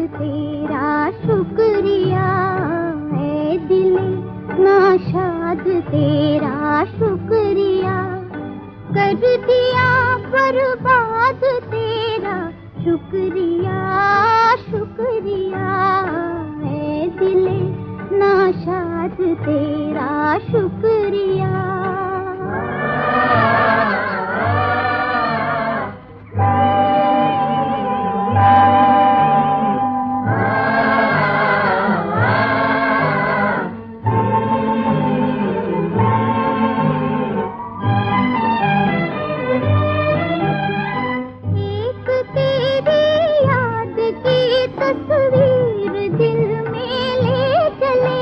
तेरा शुक्रिया है दिले नाशाद तेरा शुक्रिया, कर दिया बर्बाद तेरा शुक्रिया शुक्रिया है दिले नाशाद तेरा शुक्रिया। तस्वीर दिल में ले चले,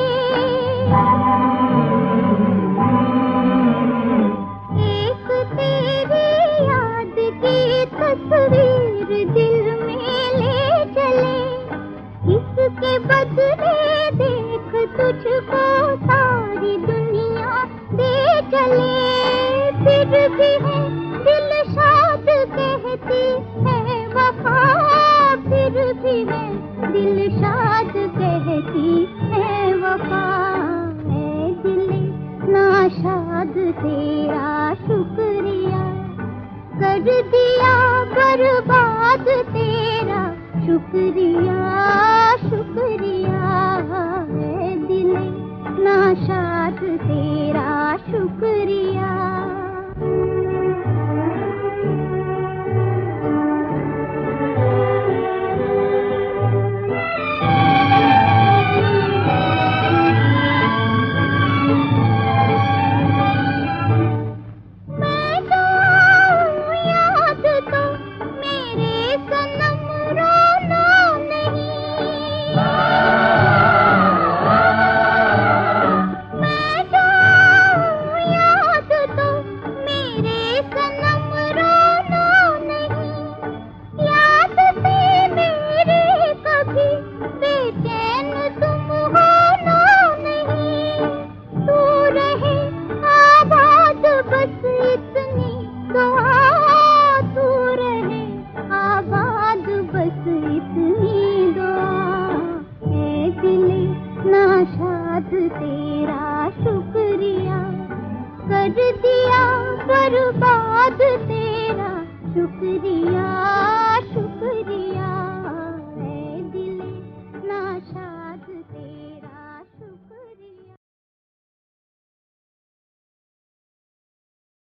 एक तेरी याद की तस्वीर दिल में ले चले, इसके बदले देख तुझको सारी दुनिया दे चले। फिर भी है दिल शाद कहती है वफा, फिर भी है दिल शाद कहती है वफा, है दिले नाशाद तेरा शुक्रिया, कर दिया बर्बाद तेरा शुक्रिया शुक्रिया है दिले नाशाद तेरा शुक्रिया। नाशाद तेरा शुक्रिया, कर दिया बर्बाद तेरा शुक्रिया।